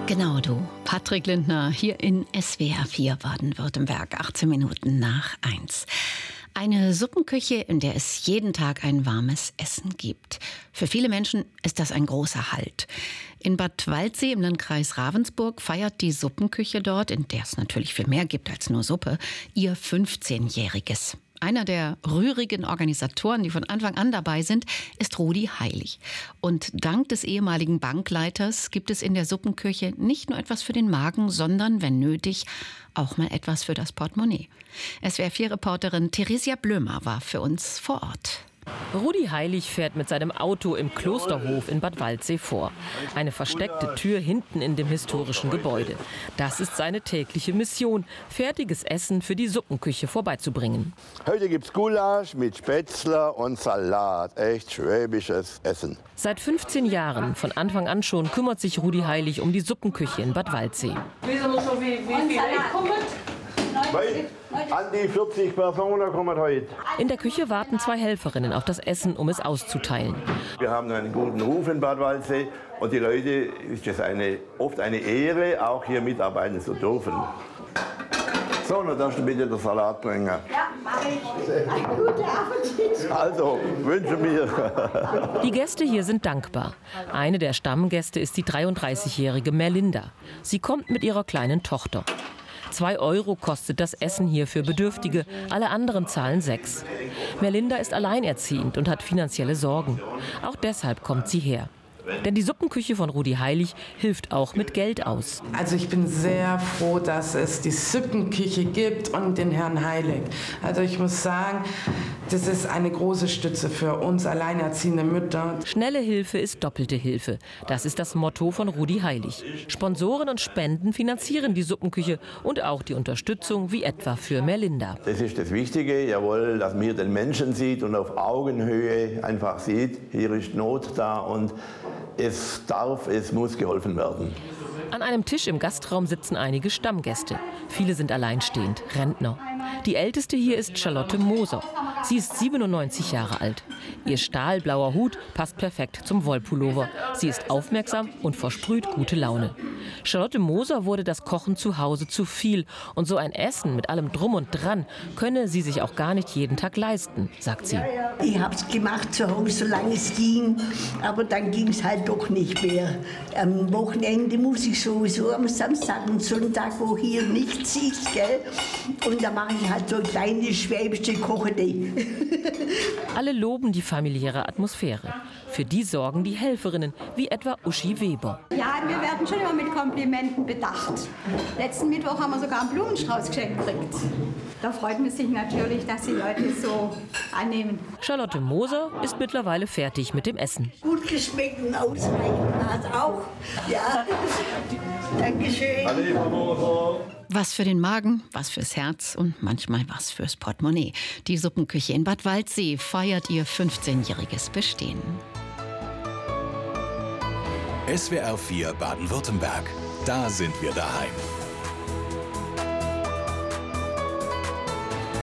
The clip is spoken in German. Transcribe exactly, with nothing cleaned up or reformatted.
Genau du, Patrick Lindner, hier in S W R vier Baden-Württemberg, achtzehn Minuten nach eins. Eine Suppenküche, in der es jeden Tag ein warmes Essen gibt. Für viele Menschen ist das ein großer Halt. In Bad Waldsee im Landkreis Ravensburg feiert die Suppenküche dort, in der es natürlich viel mehr gibt als nur Suppe, ihr fünfzehnjähriges. Einer der rührigen Organisatoren, die von Anfang an dabei sind, ist Rudi Heilig. Und dank des ehemaligen Bankleiters gibt es in der Suppenküche nicht nur etwas für den Magen, sondern, wenn nötig, auch mal etwas für das Portemonnaie. S W R vier Reporterin Theresia Blömer war für uns vor Ort. Rudi Heilig fährt mit seinem Auto im Klosterhof in Bad Waldsee vor. Eine versteckte Tür hinten in dem historischen Gebäude. Das ist seine tägliche Mission, fertiges Essen für die Suppenküche vorbeizubringen. Heute gibt's Gulasch mit Spätzle und Salat. Echt schwäbisches Essen. Seit fünfzehn Jahren, von Anfang an schon, kümmert sich Rudi Heilig um die Suppenküche in Bad Waldsee. Wissen wir schon, wie, wie viel kommt? An die vierzig Personen kommen heute. In der Küche warten zwei Helferinnen auf das Essen, um es auszuteilen. Wir haben einen guten Ruf in Bad Waldsee und die Leute ist es eine, oft eine Ehre, auch hier mitarbeiten zu dürfen. So, dann darfst du bitte den Salat bringen. Ja, mache ich. Einen guten Appetit. Also, wünsche mir. Die Gäste hier sind dankbar. Eine der Stammgäste ist die dreiunddreißigjährige Merlinda. Sie kommt mit ihrer kleinen Tochter. Zwei Euro kostet das Essen hier für Bedürftige, alle anderen zahlen sechs. Merlinda ist alleinerziehend und hat finanzielle Sorgen. Auch deshalb kommt sie her. Denn die Suppenküche von Rudi Heilig hilft auch mit Geld aus. Also ich bin sehr froh, dass es die Suppenküche gibt und den Herrn Heilig. Also ich muss sagen, das ist eine große Stütze für uns alleinerziehende Mütter. Schnelle Hilfe ist doppelte Hilfe. Das ist das Motto von Rudi Heilig. Sponsoren und Spenden finanzieren die Suppenküche und auch die Unterstützung, wie etwa für Merlinda. Das ist das Wichtige, jawohl, dass man hier den Menschen sieht und auf Augenhöhe einfach sieht, hier ist Not da und es darf, es muss geholfen werden. An einem Tisch im Gastraum sitzen einige Stammgäste. Viele sind alleinstehend, Rentner. Die älteste hier ist Charlotte Moser. Sie ist siebenundneunzig Jahre alt. Ihr stahlblauer Hut passt perfekt zum Wollpullover. Sie ist aufmerksam und versprüht gute Laune. Charlotte Moser wurde das Kochen zu Hause zu viel. Und so ein Essen mit allem Drum und Dran könne sie sich auch gar nicht jeden Tag leisten, sagt sie. Ich habe es gemacht zu Hause, solange es ging. Aber dann ging es halt doch nicht mehr. Am Wochenende muss ich sowieso am Samstag und Sonntag, wo hier nichts ist, gell? Und da mache ich halt so kleine schwäbische Kochidee. Alle loben die familiäre Atmosphäre. Für die sorgen die Helferinnen, wie etwa Uschi Weber. Ja, wir werden schon immer mit Komplimenten bedacht. Letzten Mittwoch haben wir sogar einen Blumenstrauß geschenkt gekriegt. Da freut man sich natürlich, dass die Leute es so annehmen. Charlotte Moser ist mittlerweile fertig mit dem Essen. Gut geschmeckt und ausreichend war es auch. Ja, Dankeschön. Was für den Magen, was fürs Herz und manchmal was fürs Portemonnaie. Die Suppenküche in Bad Waldsee feiert ihr fünfzehnjähriges Bestehen. S W R vier Baden-Württemberg. Da sind wir daheim.